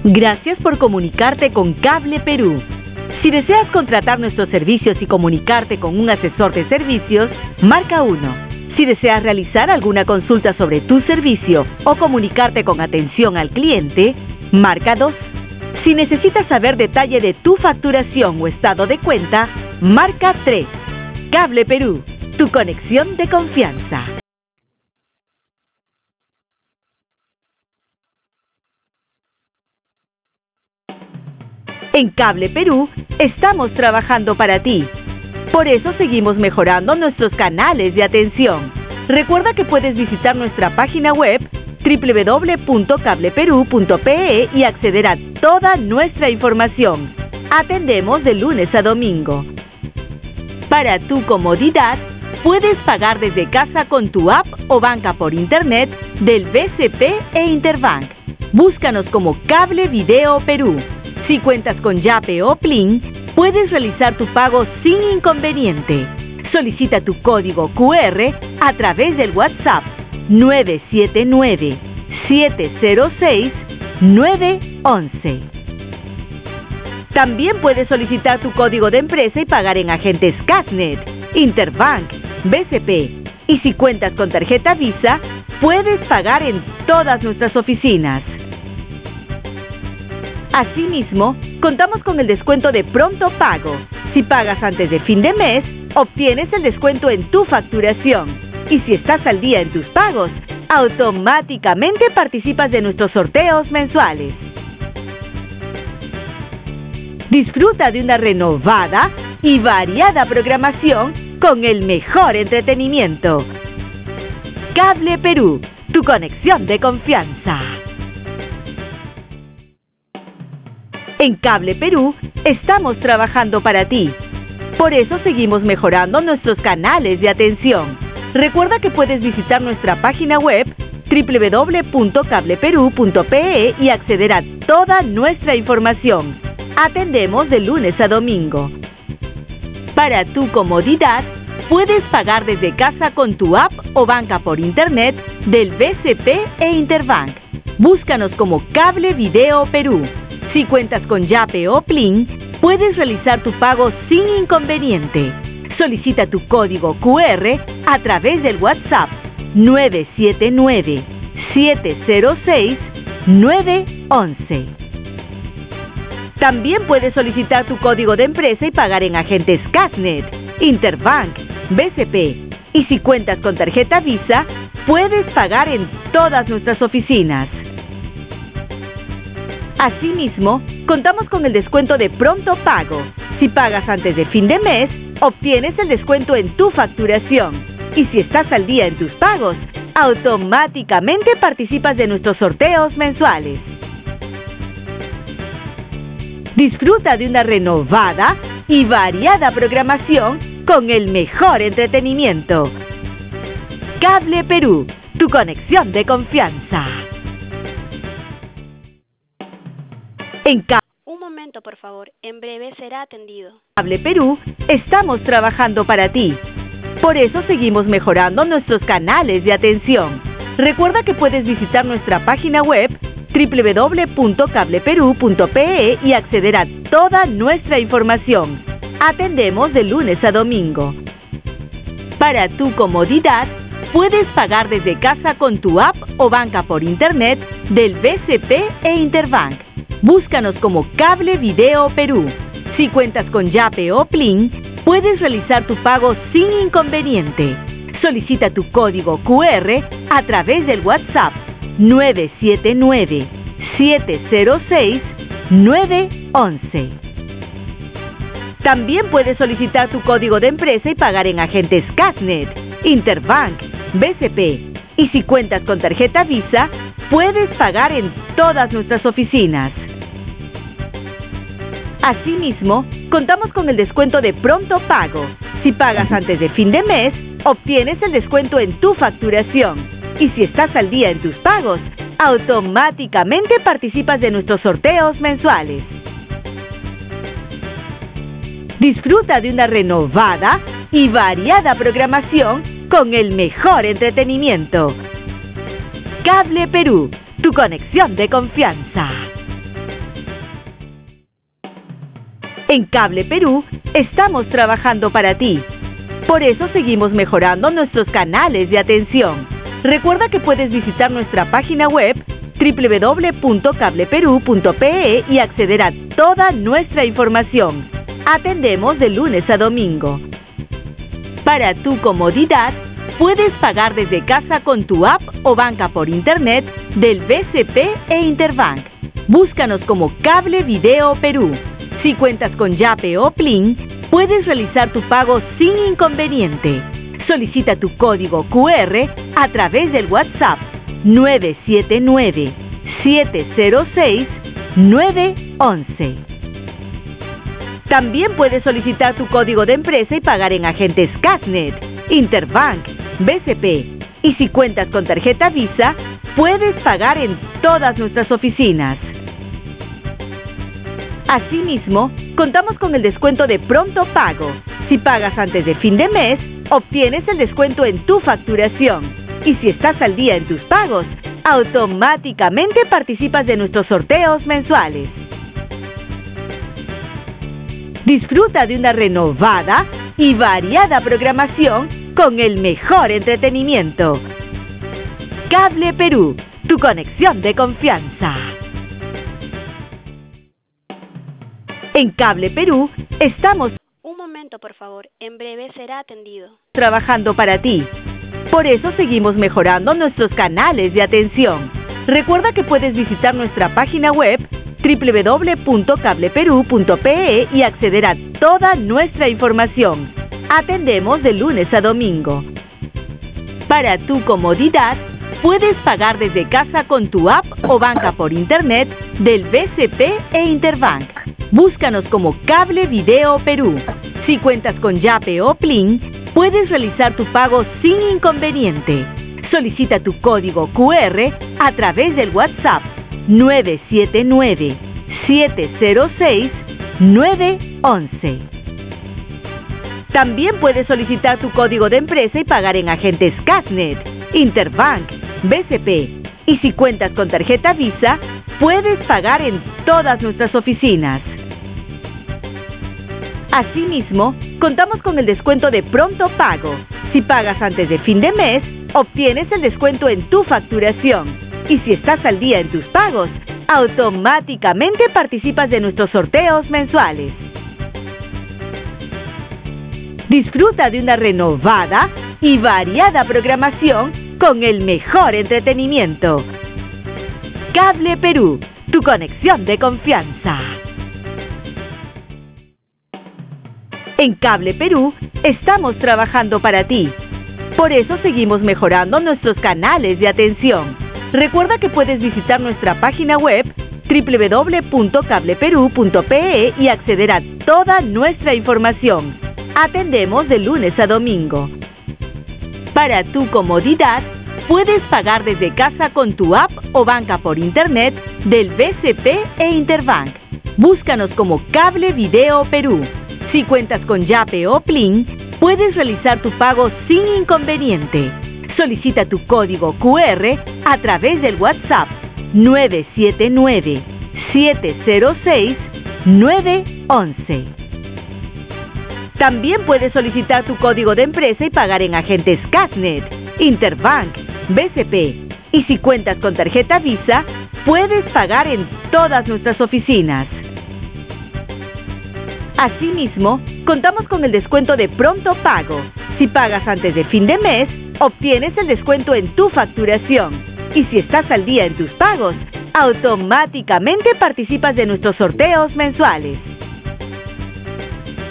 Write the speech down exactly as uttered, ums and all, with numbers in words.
Gracias por comunicarte con Cable Perú. Si deseas contratar nuestros servicios y comunicarte con un asesor de servicios, marca uno. Si deseas realizar alguna consulta sobre tu servicio o comunicarte con atención al cliente, marca dos. Si necesitas saber detalle de tu facturación o estado de cuenta, marca tres. Cable Perú, tu conexión de confianza. En Cable Perú estamos trabajando para ti. Por eso seguimos mejorando nuestros canales de atención. Recuerda que puedes visitar nuestra página web doble u doble u doble u punto cable perú punto pe e y acceder a toda nuestra información. Atendemos de lunes a domingo. Para tu comodidad, puedes pagar desde casa con tu app o banca por internet del B C P e Interbank. Búscanos como Cable Video Perú. Si cuentas con Yape o Plin, puedes realizar tu pago sin inconveniente. Solicita tu código cu erre a través del WhatsApp nueve siete nueve, siete cero seis, nueve once. También puedes solicitar tu código de empresa y pagar en agentes Cashnet, Interbank, B C P. Y si cuentas con tarjeta Visa, puedes pagar en todas nuestras oficinas. Asimismo, contamos con el descuento de Pronto Pago. Si pagas antes de fin de mes, obtienes el descuento en tu facturación. Y si estás al día en tus pagos, automáticamente participas de nuestros sorteos mensuales. Disfruta de una renovada y variada programación con el mejor entretenimiento. Cable Perú, tu conexión de confianza. En Cable Perú estamos trabajando para ti. Por eso seguimos mejorando nuestros canales de atención. Recuerda que puedes visitar nuestra página web doble u doble u doble u punto cable perú punto pe e y acceder a toda nuestra información. Atendemos de lunes a domingo. Para tu comodidad, puedes pagar desde casa con tu app o banca por internet del B C P e Interbank. Búscanos como Cable Video Perú. Si cuentas con Yape o Plin, puedes realizar tu pago sin inconveniente. Solicita tu código cu erre a través del WhatsApp nueve siete nueve, siete cero seis, nueve once. También puedes solicitar tu código de empresa y pagar en agentes Cashnet, Interbank, B C P. Y si cuentas con tarjeta Visa, puedes pagar en todas nuestras oficinas. Asimismo, contamos con el descuento de Pronto Pago. Si pagas antes de fin de mes, obtienes el descuento en tu facturación. Y si estás al día en tus pagos, automáticamente participas de nuestros sorteos mensuales. Disfruta de una renovada y variada programación con el mejor entretenimiento. Cable Perú, tu conexión de confianza. En Cable Un momento, por favor. En breve será atendido. Cable Perú estamos trabajando para ti. Por eso seguimos mejorando nuestros canales de atención. Recuerda que puedes visitar nuestra página web doble u doble u doble u punto cable perú punto pe e y acceder a toda nuestra información. Atendemos de lunes a domingo. Para tu comodidad, puedes pagar desde casa con tu app o banca por internet del B C P e Interbank. Búscanos como Cable Video Perú. Si cuentas con Yape o Plin, puedes realizar tu pago sin inconveniente. Solicita tu código cu erre a través del WhatsApp nueve siete nueve, siete cero seis, nueve once. También puedes solicitar tu código de empresa y pagar en agentes Cashnet, Interbank, B C P. Y si cuentas con tarjeta Visa, puedes pagar en todas nuestras oficinas. Asimismo, contamos con el descuento de Pronto Pago. Si pagas antes de fin de mes, obtienes el descuento en tu facturación. Y si estás al día en tus pagos, automáticamente participas de nuestros sorteos mensuales. Disfruta de una renovada y variada programación con el mejor entretenimiento. Cable Perú, tu conexión de confianza. En Cable Perú estamos trabajando para ti. Por eso seguimos mejorando nuestros canales de atención. Recuerda que puedes visitar nuestra página web doble u doble u doble u punto cable perú punto pe e y acceder a toda nuestra información. Atendemos de lunes a domingo. Para tu comodidad, puedes pagar desde casa con tu app o banca por internet del B C P e Interbank. Búscanos como Cable Video Perú. Si cuentas con Yape o Plin, puedes realizar tu pago sin inconveniente. Solicita tu código cu erre a través del WhatsApp nueve siete nueve, siete cero seis, nueve once. También puedes solicitar tu código de empresa y pagar en agentes Casnet, Interbank, B C P. Y si cuentas con tarjeta Visa, puedes pagar en todas nuestras oficinas. Asimismo, contamos con el descuento de pronto pago. Si pagas antes de fin de mes, obtienes el descuento en tu facturación. Y si estás al día en tus pagos, automáticamente participas de nuestros sorteos mensuales. Disfruta de una renovada y variada programación con el mejor entretenimiento. Cable Perú, tu conexión de confianza. En Cable Perú estamos Un momento, por favor. En breve será atendido. trabajando para ti. Por eso seguimos mejorando nuestros canales de atención. Recuerda que puedes visitar nuestra página web doble u doble u doble u punto cable perú punto pe e y acceder a toda nuestra información. Atendemos de lunes a domingo. Para tu comodidad, puedes pagar desde casa con tu app o banca por internet del B C P e Interbank. Búscanos como Cable Video Perú. Si cuentas con Yape o Plin, puedes realizar tu pago sin inconveniente. Solicita tu código cu erre a través del WhatsApp nueve siete nueve, siete cero seis, nueve once. También puedes solicitar tu código de empresa y pagar en agentes Casnet, Interbank, B C P. Y si cuentas con tarjeta Visa, puedes pagar en todas nuestras oficinas. Asimismo, contamos con el descuento de pronto pago. Si pagas antes de fin de mes, obtienes el descuento en tu facturación. Y si estás al día en tus pagos, automáticamente participas de nuestros sorteos mensuales. Disfruta de una renovada y variada programación con el mejor entretenimiento. Cable Perú, tu conexión de confianza. En Cable Perú estamos trabajando para ti. Por eso seguimos mejorando nuestros canales de atención. Recuerda que puedes visitar nuestra página web doble u doble u doble u punto cable perú punto pe e y acceder a toda nuestra información. Atendemos de lunes a domingo. Para tu comodidad, puedes pagar desde casa con tu app o banca por internet del B C P e Interbank. Búscanos como Cable Video Perú. Si cuentas con Yape o Plin, puedes realizar tu pago sin inconveniente. Solicita tu código cu erre a través del WhatsApp nueve siete nueve, siete cero seis, nueve once. También puedes solicitar tu código de empresa y pagar en agentes Casnet, Interbank, B C P. Y si cuentas con tarjeta Visa, puedes pagar en todas nuestras oficinas. Asimismo, contamos con el descuento de pronto pago. Si pagas antes de fin de mes, obtienes el descuento en tu facturación. Y si estás al día en tus pagos, automáticamente participas de nuestros sorteos mensuales.